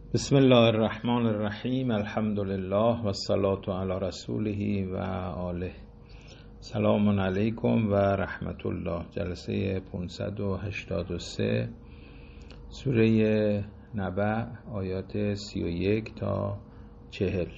بسم الله الرحمن الرحیم. الحمد لله و الصلاة علی رسوله و آله. سلام علیکم و رحمت الله. جلسه 583 سوره نبأ، آیات 31 تا 40.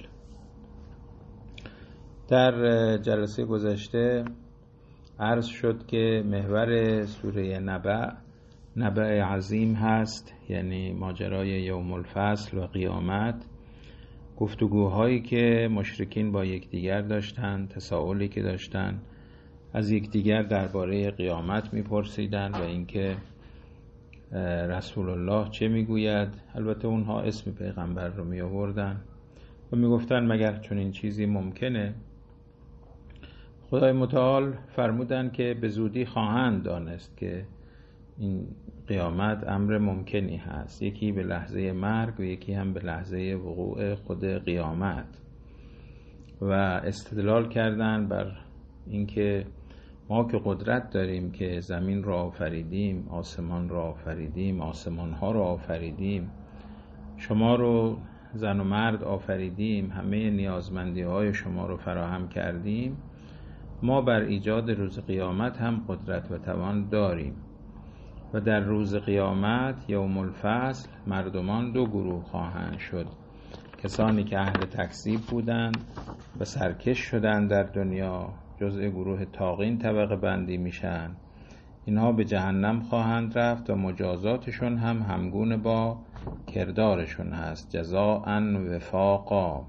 در جلسه گذشته عرض شد که محور سوره نبأ عظیم هست، یعنی ماجرای یوم الفصل و قیامت، گفتگوهایی که مشرکین با یکدیگر داشتند، تساؤلی که داشتند، از یکدیگر درباره قیامت میپرسیدند و اینکه رسول الله چه میگوید. البته اونها اسم پیغمبر رو می آوردن و میگفتن مگر چنین چیزی ممکنه؟ خدای متعال فرمودن که به زودی خواهند دانست که این قیامت امر ممکنی هست، یکی به لحظه مرگ و یکی هم به لحظه وقوع خود قیامت. و استدلال کردن بر اینکه ما که قدرت داریم که زمین را آفریدیم، آسمان را آفریدیم، آسمان ها را آفریدیم، شما رو زن و مرد آفریدیم، همه نیازمندی های شما رو فراهم کردیم، ما بر ایجاد روز قیامت هم قدرت و توان داریم. و در روز قیامت یوم الفصل مردمان دو گروه خواهند شد: کسانی که اهل تکذیب بودند و سرکش شدند در دنیا، جزء گروه طاغین طبقه بندی میشن، اینها به جهنم خواهند رفت و مجازاتشون هم همگون با کردارشون هست، جزاء وفاقا.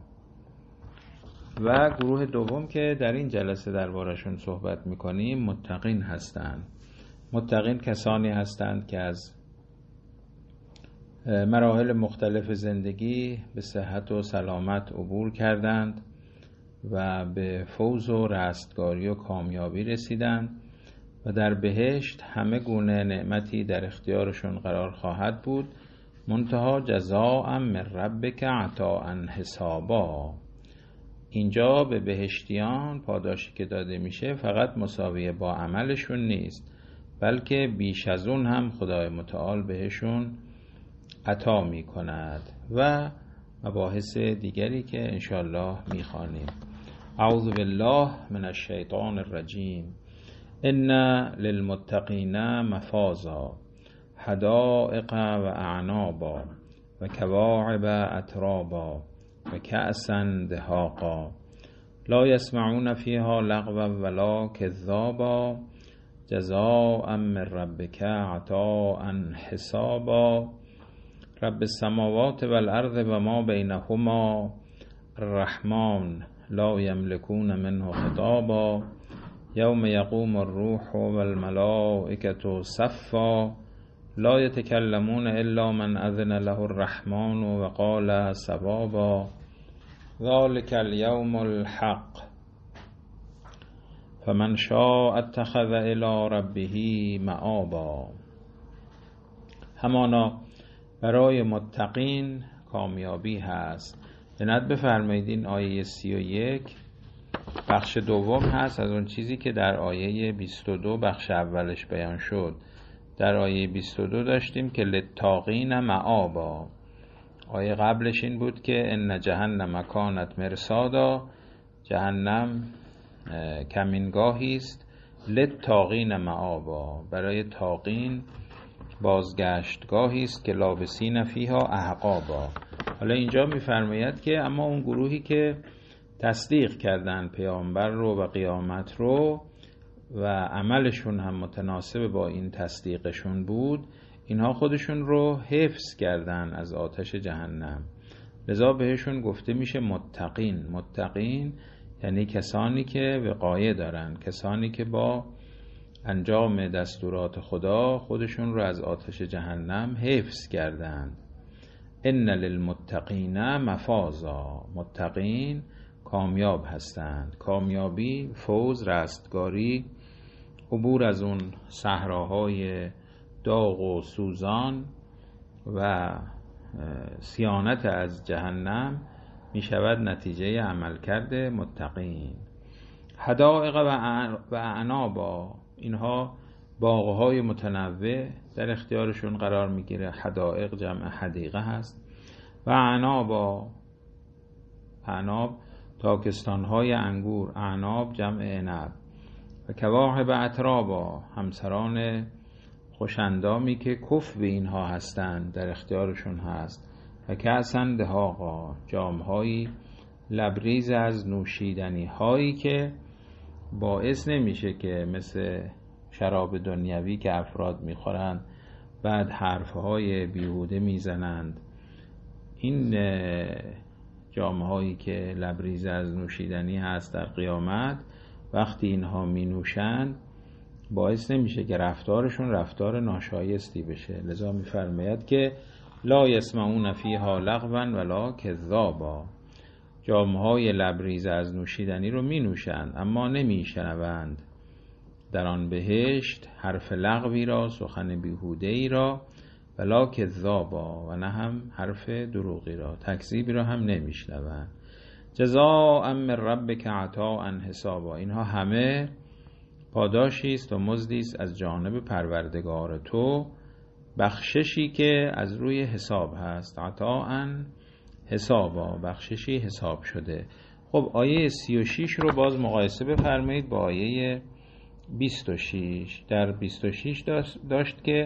و گروه دوم که در این جلسه دربارشون صحبت میکنیم متقین هستند. متقین کسانی هستند که از مراحل مختلف زندگی به صحت و سلامت عبور کردند و به فوز و رستگاری و کامیابی رسیدند و در بهشت همه گونه نعمتی در اختیارشون قرار خواهد بود، منتها جزاء من ربک عطاء حسابا. اینجا به بهشتیان پاداشی که داده میشه فقط مساویه با عملشون نیست، بلکه بیش از اون هم خدای متعال بهشون عطا می کند و مباحث دیگری که انشاءالله می خوانیم. اعوذ بالله من الشیطان الرجیم. ان للمتقین مفازا حدائق و اعنابا و کواعب اترابا و کأسا دهاقا لا یسمعون فیها لغوا ولا کذابا جزاء من ربک عطاء حسابا رب السماوات والارض و ما بینهما الرحمن لا یملکون منه خطابا یوم یقوم الروح والملائکة صفا لا یتکلمون الا من اذن له الرحمن و قال صوابا ذلک الیوم الحق فمن شاء اتخذ الی ربه مآبا. همانا برای متقین کامیابی هست. عنایت بفرمایید این آیه 31 بخش دوم هست از اون چیزی که در آیه 22 بخش اولش بیان شد. در آیه 22 داشتیم که للطاغین مآبا. آیه قبلش این بود که ان جهنم کانت مرصادا، جهنم کمینگاهی است، للطاغین مآبا، برای طاغین بازگشتگاهی است که لابسین فیها احقابا. حالا اینجا میفرماید که اما اون گروهی که تصدیق کردن پیامبر رو و قیامت رو و عملشون هم متناسب با این تصدیقشون بود، اینها خودشون رو حفظ کردن از آتش جهنم، لذا بهشون گفته میشه متقین. متقین یعنی کسانی که وقایه دارن، کسانی که با انجام دستورات خدا خودشون رو از آتش جهنم حفظ کردند. ان للمتقین مفازا، متقین کامیاب هستند. کامیابی، فوز، رستگاری، عبور از اون صحراهای داغ و سوزان و صیانت از جهنم می شود نتیجه عملکرد متقین. حدائق و اعنابا، اینها باغهای متنوع در اختیارشون قرار میگیره. حدائق جمع حدیقه هست و اعنابا، اعناب تاکستان‌های انگور، اعناب جمع عنب، و کواعب اترابا، همسران خوشندامی که کف به اینها هستند در اختیارشون هست، و کأسن دهاقا، جام‌هایی لبریز از نوشیدنی هایی که باعث نمیشه که مثل شراب دنیوی که افراد میخورند بعد حرفهای بیهوده میزنند. این جام‌هایی که لبریز از نوشیدنی هست در قیامت وقتی اینها می نوشند باعث نمیشه که رفتارشون رفتار ناشایستی بشه. لذا میفرماید که لا یسمعون فیها لغوا ولا کذابا، جام‌های لبریز از نوشیدنی رو می نوشند اما نمی شنوند در آن بهشت حرف لغوی را، سخن بیهوده‌ای را، ولا کذابا، و نه هم حرف دروغی را، تکذیبی را هم نمی شنوند. جزاء من ربک عطاء حسابا، اینها همه پاداشی است و مزدی است از جانب پروردگار تو، بخششی که از روی حساب هست. عطاء حسابا، بخششی حساب شده. خب آیه 36 رو باز مقایسه بفرمایید با آیه 26. در 26 داشت که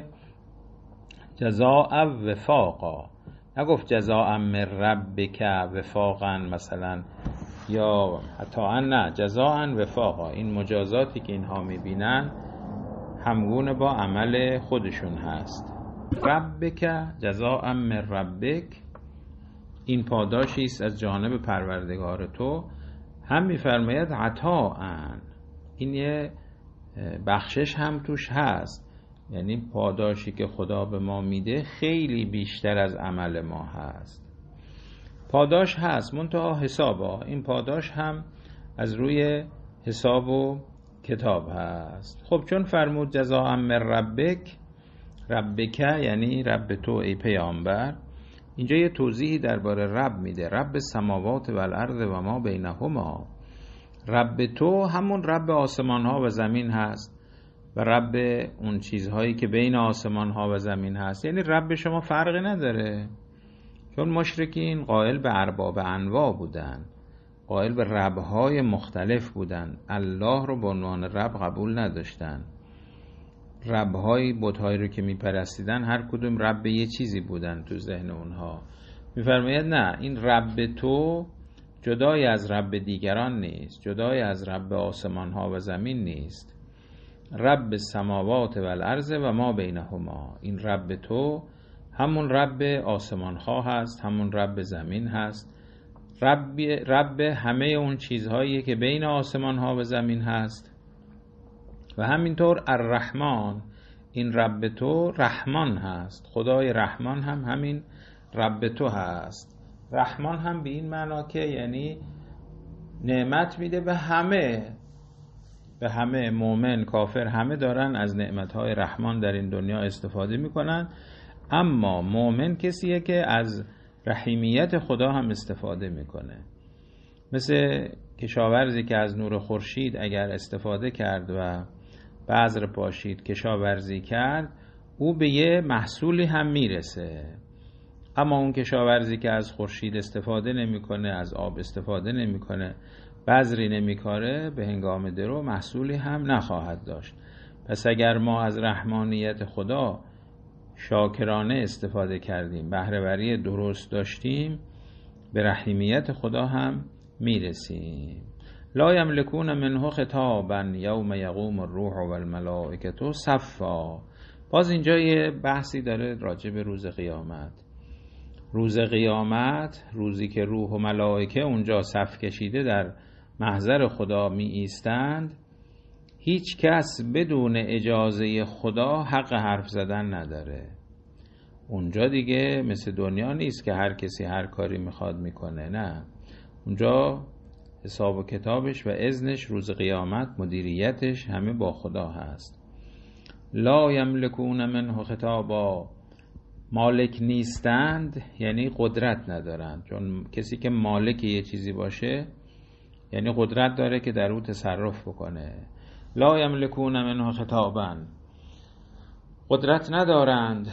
جزاء وفاقا، نگفت جزاء من ربک وفاقا مثلا یا عطاء، نه، جزاء وفاقا. این مجازاتی که اینها میبینن همگونه با عمل خودشون هست. ربک جزاء من ربک، این پاداشی است از جانب پروردگار تو. هم میفرماید عطاء، این یه بخشش هم توش هست، یعنی پاداشی که خدا به ما میده خیلی بیشتر از عمل ما هست. پاداش هست منتها حسابا، این پاداش هم از روی حساب و کتاب هست. خب چون فرمود جزاء من ربک، ربک یعنی رب تو ای پیامبر، اینجا یه توضیحی درباره رب میده. رب السماوات و الارض و ما بینهما، رب تو همون رب آسمان ها و زمین هست و رب اون چیزهایی که بین آسمان ها و زمین هست، یعنی رب شما فرقی نداره. چون مشرکین قائل به ارباب انواع بودن، قائل به ربهای مختلف بودن، الله رو به عنوان رب قبول نداشتن. ربهای بت‌هایی رو که میپرستیدن هر کدوم رب یه چیزی بودن تو ذهن اونها. میفرماید نه، این رب تو جدای از رب دیگران نیست، جدای از رب آسمان ها و زمین نیست. رب السماوات و الارض و ما بینهما، این رب تو همون رب آسمان ها هست، همون رب زمین هست، رب همه اون چیزهایی که بین آسمان ها و زمین هست. و همینطور الرحمن، این رب تو رحمان هست، خدای رحمان هم همین رب تو هست. رحمان هم به این معنا که یعنی نعمت میده به همه مومن کافر، همه دارن از نعمتهای رحمان در این دنیا استفاده میکنن، اما مومن کسیه که از رحیمیت خدا هم استفاده میکنه. مثل کشاورزی که از نور خورشید اگر استفاده کرد و بذر پاشید، کشاورزی کرد، او به یه محصولی هم میرسه. اما اون کشاورزی که از خورشید استفاده نمیکنه، از آب استفاده نمیکنه، بذری نمیکاره، به هنگام درو محصولی هم نخواهد داشت. پس اگر ما از رحمانیت خدا شاکرانه استفاده کردیم، بهره‌وری درست داشتیم، به رحیمیت خدا هم میرسیم. لا یملکون منه خطابا یوم یقوم الروح والملائکه صفا. باز اینجا یه بحثی داره راجع به روز قیامت. روز قیامت، روزی که روح و ملائکه اونجا صف کشیده در محضر خدا می ایستند، هیچ کس بدون اجازه خدا حق حرف زدن نداره. اونجا دیگه مثل دنیا نیست که هر کسی هر کاری میخواد میکنه، نه، اونجا حساب و کتابش و اذنش روز قیامت، مدیریتش همه با خدا هست. لا یملکون منه خطابا، مالک نیستند یعنی قدرت ندارند. چون کسی که مالک یه چیزی باشه یعنی قدرت داره که در او تصرف بکنه. لا یملکون منه خطابا، قدرت ندارند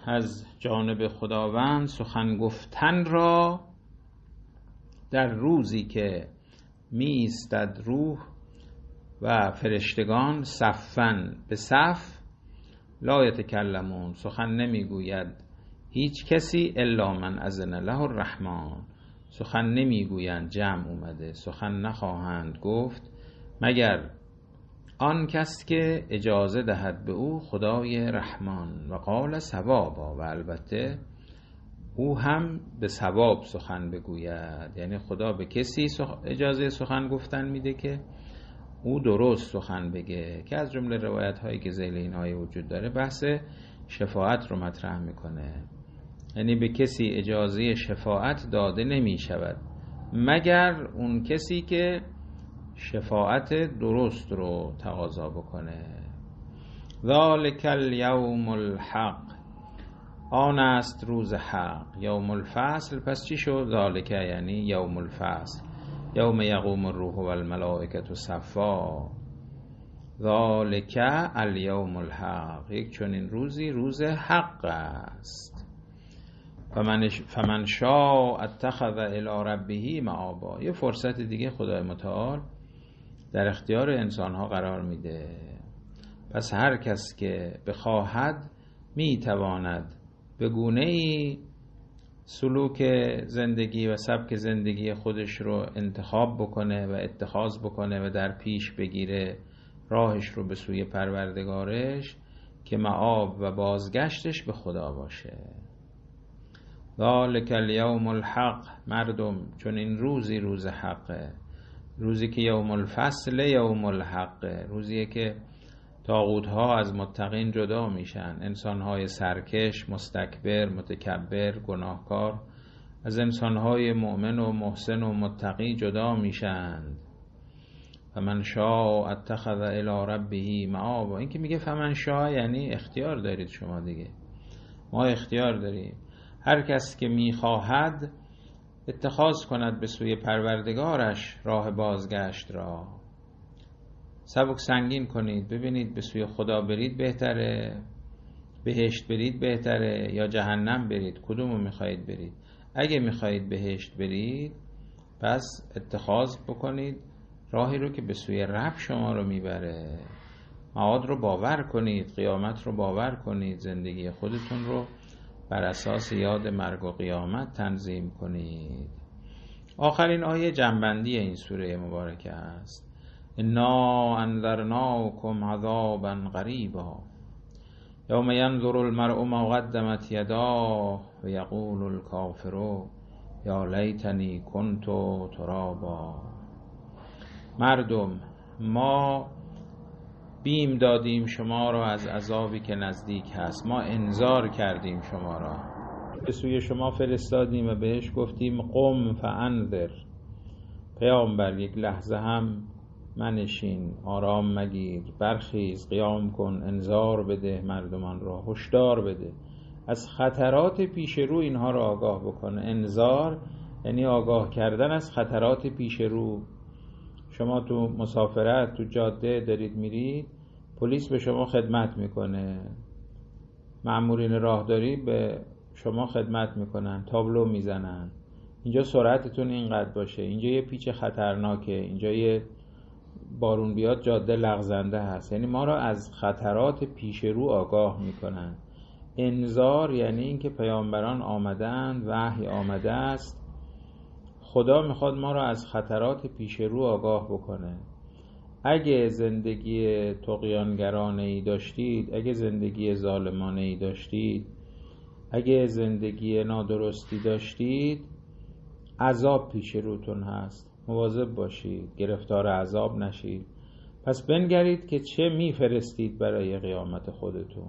از جانب خداوند سخن گفتن را در روزی که می ایستد روح و فرشتگان صفاً به صف، لا یتکلمون، سخن نمیگوید هیچ کسی، الا من اذن له الرحمن، سخن نمیگویند، جمع اومده، سخن نخواهند گفت مگر آن کس که اجازه دهد به او خدای رحمان، و قال صوابا، و البته او هم به صواب سخن بگوید. یعنی خدا به کسی اجازه سخن گفتن میده که او درست سخن بگه، که از جمله روایت هایی که ذیل این آیه وجود داره بحث شفاعت رو مطرح میکنه. یعنی به کسی اجازه شفاعت داده نمی شود مگر اون کسی که شفاعت درست رو تقاضا بکنه. ذالک الیوم الحق، آن است روز حق. یوم الفصل، پس چی شد؟ ذالک یعنی یوم الفصل، یوم یقوم الروح والملائکة صفا، ذالک الیوم الحق، یک چنین روزی روز حق است. فمن شاء اتخذ الی ربه مآبا، یه فرصت دیگه خدای متعال در اختیار انسانها قرار میده. پس هر کس که بخواهد میتواند به گونه‌ای سلوک زندگی و سبک زندگی خودش رو انتخاب بکنه و اتخاذ بکنه و در پیش بگیره راهش رو به سوی پروردگارش که مآب و بازگشتش به خدا باشه. ذالک الیوم الحق، مردم چون این روزی روز حقه، روزی که یوم الفصل یوم الحق، روزیه که طاغوت‌ها از متقین جدا میشن، انسان‌های سرکش، مستکبر، متکبر، گناهکار از انسان‌های مؤمن و محسن و متقی جدا میشن. فمن شاء اتخذ الی ربه مآبا، این که میگه فمن شاء یعنی اختیار دارید شما دیگه، ما اختیار داریم. هر کس که میخواهد اتخاذ کند به سوی پروردگارش راه بازگشت را. سبک سنگین کنید، ببینید به سوی خدا برید بهتره، بهشت برید بهتره یا جهنم برید، کدومو میخواهید برید؟ اگه میخواهید بهشت برید پس اتخاذ بکنید راهی رو که به سوی رب شما رو میبره. معاد رو باور کنید، قیامت رو باور کنید، زندگی خودتون رو بر اساس یاد مرگ و قیامت تنظیم کنید. آخرین آیه جنبندی این سوره مبارکه است. انا انذرناکم عذابا قریبا یوم ینظر المرء ما قدمت یداه و یقول الکافر یا لیتنی کنت ترابا. مردم، ما بیم دادیم شما را از عذابی که نزدیک هست، ما انذار کردیم شما را، به سوی شما فرستادیم و بهش گفتیم قم فانذر، پیامبر یک لحظه هم منشین، آرام مگیر، برخیز، قیام کن، انذار بده، مردمان را هشدار بده، از خطرات پیش رو اینها را آگاه بکنه. انذار یعنی آگاه کردن از خطرات پیش رو. شما تو مسافرت تو جاده دارید میرید، پلیس به شما خدمت میکنه، مأمورین راهداری به شما خدمت میکنن، تابلو میزنن اینجا سرعتتون اینقدر باشه، اینجا یه پیچ خطرناکه، اینجا یه بارون بیاد جاده لغزنده هست. یعنی ما را از خطرات پیش رو آگاه میکنن. انذار یعنی اینکه پیامبران آمدند، وحی آمده است، خدا میخواد ما را از خطرات پیش رو آگاه بکنه. اگه زندگی طغیانگرانه ای داشتید، اگه زندگی ظالمانه ای داشتید، اگه زندگی نادرستی داشتید، عذاب پیش روتون هست، مواظب باشید گرفتار عذاب نشید. پس بنگرید که چه میفرستید برای قیامت خودتون.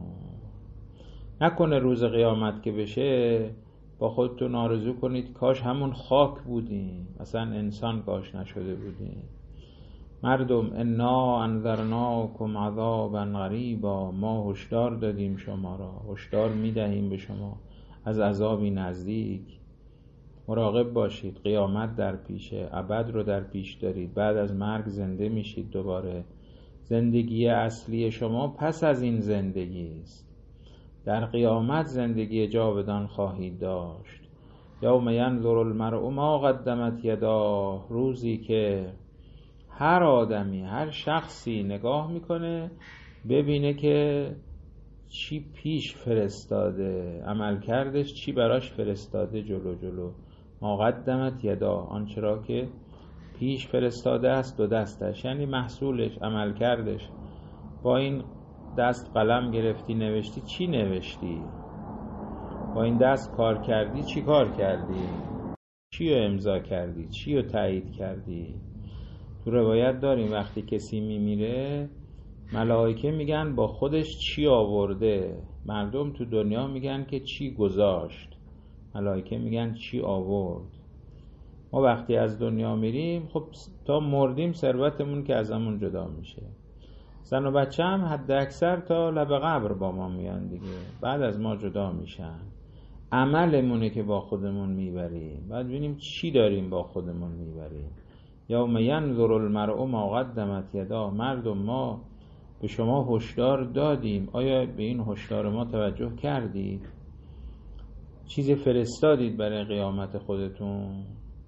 نکنه روز قیامت که بشه با خودتون آرزو کنید کاش همون خاک بودیم، اصلا انسان کاش نشده بودیم. مردم، انا انذرناکم عذابا قریبا، ما هشدار دادیم شما را، هشدار میدهیم به شما از عذابی نزدیک. مراقب باشید، قیامت در پیشه، ابد رو در پیش دارید، بعد از مرگ زنده میشید دوباره. زندگی اصلی شما پس از این زندگی است. در قیامت زندگی جاودان خواهید داشت. یوم ینظر المرء ما قدمت یداه، روزی که هر آدمی، هر شخصی نگاه میکنه ببینه که چی پیش فرستاده، عمل کردش چی براش فرستاده جلو. ما قدمت یداه، آنچه را که پیش فرستاده است دو دستش، یعنی محصولش، عمل کردش. با این دست قلم گرفتی نوشتی، چی نوشتی؟ با این دست کار کردی، چی کار کردی؟ چی رو امضا کردی؟ چی رو تایید کردی؟ تو روایت داریم وقتی کسی میمیره ملائکه میگن با خودش چی آورده. مردم تو دنیا میگن که چی گذاشت، ملائکه میگن چی آورد. ما وقتی از دنیا میریم خب تا مردیم ثروتمون که ازمون جدا میشه. زن و بچه هم حد اکثر تا لب قبر با ما میان دیگه، بعد از ما جدا میشن. عملمونه که با خودمون میبریم، بعد ببینیم چی داریم با خودمون میبریم. یوم ینظر المرء ما قدمت یداه. مردم ما به شما هشدار دادیم، آیا به این هشدار ما توجه کردید؟ چیزی فرستادید برای قیامت خودتون؟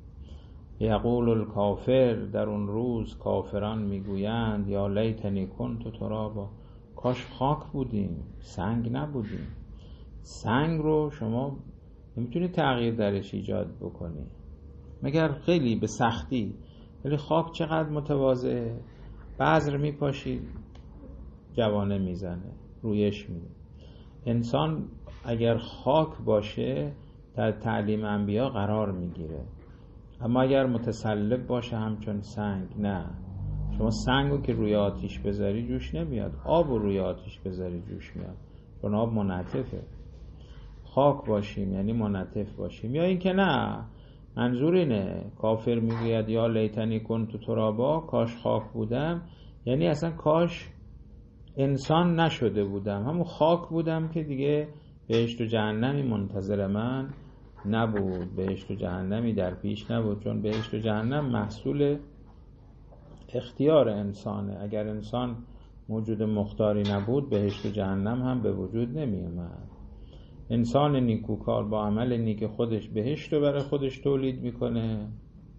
یقول الکافر، در اون روز کافران میگویند یا لیتنی کنت ترابا، کاش خاک بودیم، سنگ نبودیم. سنگ رو شما نمیتونی تغییر درش ایجاد بکنی مگر خیلی به سختی، ولی خاک چقدر متواضعه، بذر میپاشی جوانه میزنه، رویش میده. انسان اگر خاک باشه در تعلیم انبیا قرار میگیره، اما اگر متسلب باشه همچون سنگ نه. شما سنگو که روی آتیش بذاری جوش نمیاد، آب روی آتیش بذاری جوش میاد، چون آب منعطفه. خاک باشیم یعنی منعطف باشیم. یا این که نه، منظور اینه کافر میگوید یا لیتنی کنت ترابا، کاش خاک بودم، یعنی اصلا کاش انسان نشده بودم، همون خاک بودم که دیگه بهشت و جهنمی منتظر من نبود، بهشت و جهنمی در پیش نبود. چون بهشت و جهنم محصول اختیار انسانه. اگر انسان موجود مختاری نبود بهشت و جهنم هم به وجود نمی اومد. انسان نیکوکار با عمل نیک خودش بهشت رو برای خودش تولید میکنه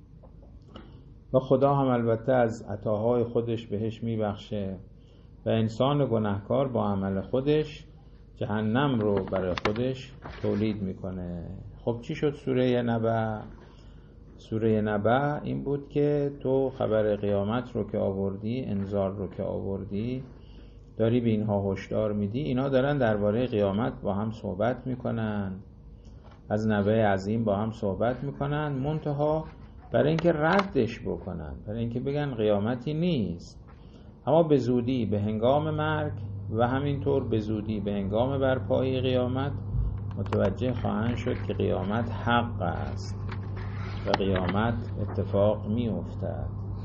و خدا هم البته از عطاهای خودش بهش میبخشه، و انسان گناهکار با عمل خودش جهنم رو برای خودش تولید میکنه. خب چی شد سوره نبأ؟ سوره نبأ این بود که تو خبر قیامت رو که آوردی، انذار رو که آوردی، داری به اینها هشدار میدی. اینا دارن درباره قیامت با هم صحبت میکنن، از نبأ عظیم با هم صحبت میکنن، منتها برای اینکه ردش بکنن، برای اینکه بگن قیامتی نیست، اما به زودی به هنگام مرگ و همینطور به زودی به هنگام برپایی قیامت متوجه خواهند شد که قیامت حق است و قیامت اتفاق می افتد.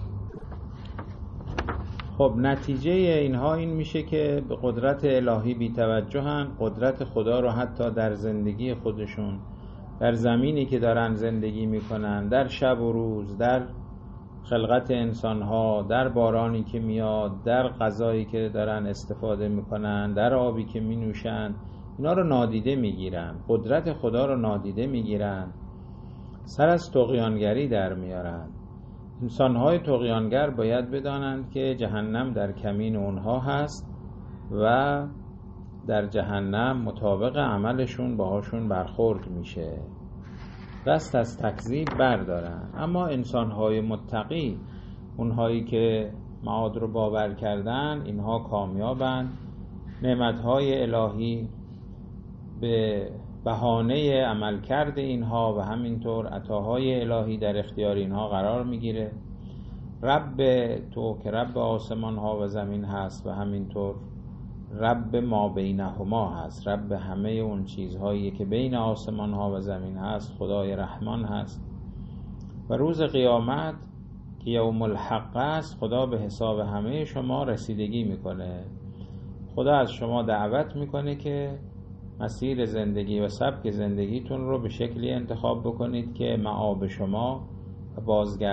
خب نتیجه اینها این میشه که به قدرت الهی بی توجهن، قدرت خدا رو حتی در زندگی خودشون، در زمینی که دارن زندگی میکنن، در شب و روز، در خلقت انسانها، در بارانی که میاد، در غذایی که دارن استفاده میکنن، در آبی که مینوشن، اینا رو نادیده میگیرن، قدرت خدا رو نادیده میگیرن، سر از طغیانگری در میارن. انسانهای طغیانگر باید بدانند که جهنم در کمین اونها هست و در جهنم مطابق عملشون باهاشون برخورد میشه، دست از تکذیب بردارن. اما انسانهای متقی، اونهایی که معاد رو باور کردن، اینها کامیابند. نعمتهای الهی به بهانه عمل کرده اینها و همینطور عطاهای الهی در اختیار اینها قرار میگیره. رب تو که رب آسمان ها و زمین هست و همینطور رب ما بینهما هست، رب همه اون چیزهایی که بین آسمان ها و زمین هست، خدای رحمان هست. و روز قیامت که یوم الحق است، خدا به حساب همه شما رسیدگی میکنه. خدا از شما دعوت میکنه که مسیر زندگی و سبک زندگیتون رو به شکلی انتخاب بکنید که مآب شما و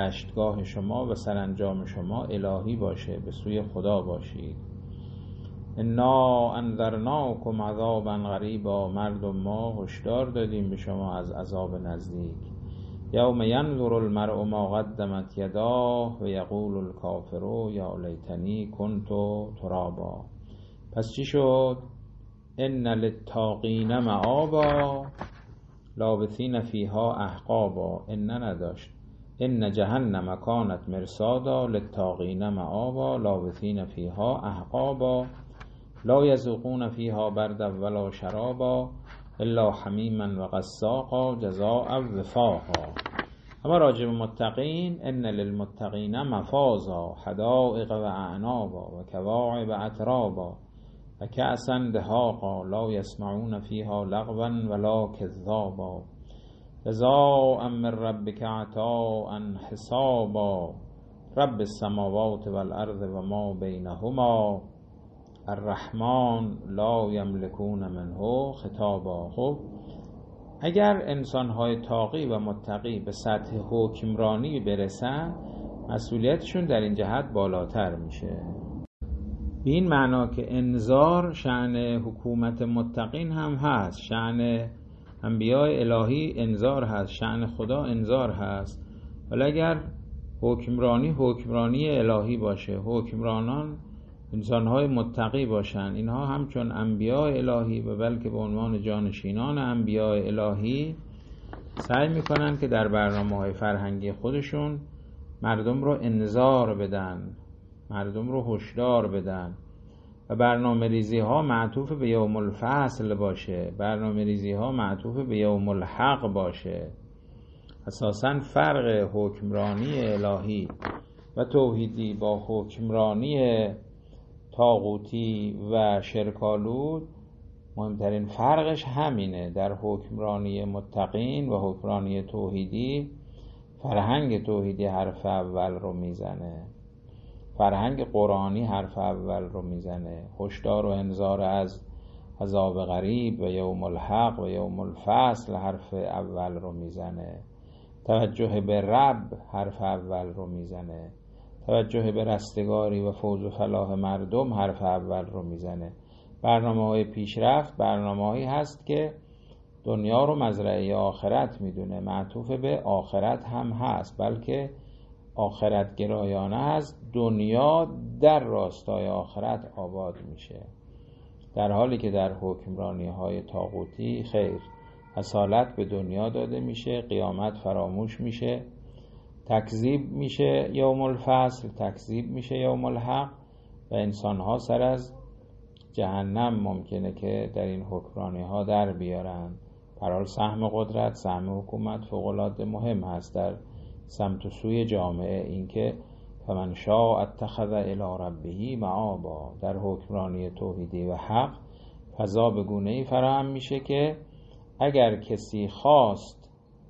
بازگشتگاه شما و سرانجام شما الهی باشه، به سوی خدا باشید. انا انذرناکم عذابا قریبا، مردم ما هشدار دادیم به شما از عذاب نزدیک. یوم ینظر المرء ما قدمت یداه و یقول الکافر یا لیتنی کنت ترابا. پس چی شد؟ ان للطاغین مآبا لابثین فیها احقابا. ان نداشت، ان جهنم کانت مرصادا للطاغین مآبا لابثین فیها احقابا لا یذوقون فیها بردا ولا شرابا الا حمیما و غساقا جزاء وفاقا. اما راجب متقین، ان للمتقین مفازا حدائق و اعنابا و کواعب اترابا و کأسا دهاقا لا یسمعون فیها لغوا ولا کذابا جزاء من ربک عطاء حسابا رب السماوات والارض و ما بینهما الرحمن لا یملکون منه خطابا. خب اگر انسان‌های تاقی و متقی به سطح حکمرانی برسن، مسئولیتشون در این جهت بالاتر میشه. به این معنا که انذار شأن حکومت متقین هم هست، شأن انبیاء الهی انذار هست، شأن خدا انذار هست. ولی اگر حکمرانی الهی باشه، حکمرانان انسان‌های متقی باشن، اینها همچون انبیاء الهی و بلکه به عنوان جانشینان انبیاء الهی سعی میکنن که در برنامه‌های فرهنگی خودشون مردم رو انذار بدن، مردم رو هشدار بدن و برنامه ریزی ها معطوف به یوم الفصل باشه، برنامه ریزی ها معطوف به یوم الحق باشه. اساساً فرق حکمرانی الهی و توحیدی با حکمرانی طاغوتی و شرکالود، مهمترین فرقش همینه. در حکمرانی متقین و حکمرانی توحیدی، فرهنگ توحیدی حرف اول رو میزنه، فرهنگ قرآنی حرف اول رو میزنه، هشدار و انذار از عذاب غریب و یوم الحق و یوم الفصل حرف اول رو میزنه، توجه به رب حرف اول رو میزنه، توجه به رستگاری و فوز و فلاح مردم حرف اول رو میزنه. برنامه‌های پیشرفت برنامه‌هایی هست که دنیا رو مزرعه آخرت میدونه، معطوف به آخرت هم هست، بلکه آخرت گرایانه هست. دنیا در راستای آخرت آباد میشه، در حالی که در حکمرانی‌های طاغوتی خیر، اصالت به دنیا داده میشه، قیامت فراموش میشه، تکذیب میشه یوم الفصل، تکذیب میشه یوم الحق و انسان‌ها سر از جهنم ممکنه که در این حکمرانی‌ها در بیارن. در حال سهم قدرت، سهم حکومت فوق‌العاده مهم هست در سمت و سوی جامعه. اینکه فمن شاء اتخذ الی ربه مآبا، در حکمرانی توحیدی و حق فضا به گونه‌ای فراهم میشه که اگر کسی خواست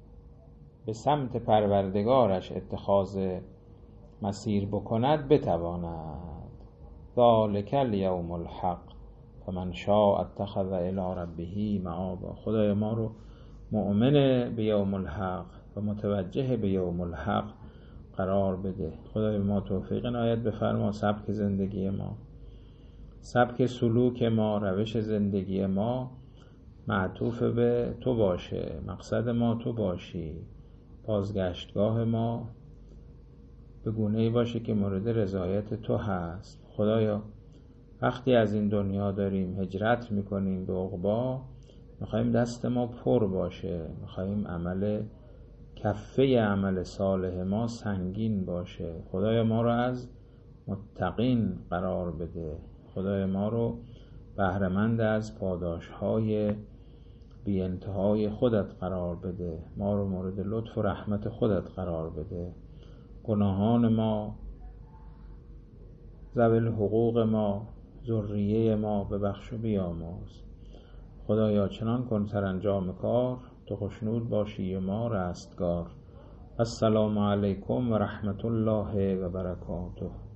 به سمت پروردگارش اتخاذ مسیر بکند بتواند. ذالک الیوم الحق فمن شاء اتخذ الی ربه مآبا. خدای ما رو مؤمن به یوم الحق و متوجه به یوم الحق قرار بده. خدای ما توفیق عنایت بفرما. سبک زندگی ما، سبک سلوک ما، روش زندگی ما معطوف به تو باشه، مقصد ما تو باشی، بازگشتگاه ما به گونه‌ای باشه که مورد رضایت تو هست. خدایا وقتی از این دنیا داریم هجرت میکنیم به عقبی، میخواییم دست ما پر باشه، میخواییم کفه عمل صالح ما سنگین باشه. خدایا ما رو از متقین قرار بده، خدای ما رو بهره‌مند از پاداش‌های بی انتهای خودت قرار بده، ما رو مورد لطف و رحمت خودت قرار بده. گناهان ما، ذوی الحقوق ما، ذریه ما ببخش و بیامرز. خدایا چنان کن سرانجام کار، تو خوشنود باشی و ما رستگار. السلام علیکم و رحمت الله و برکاته.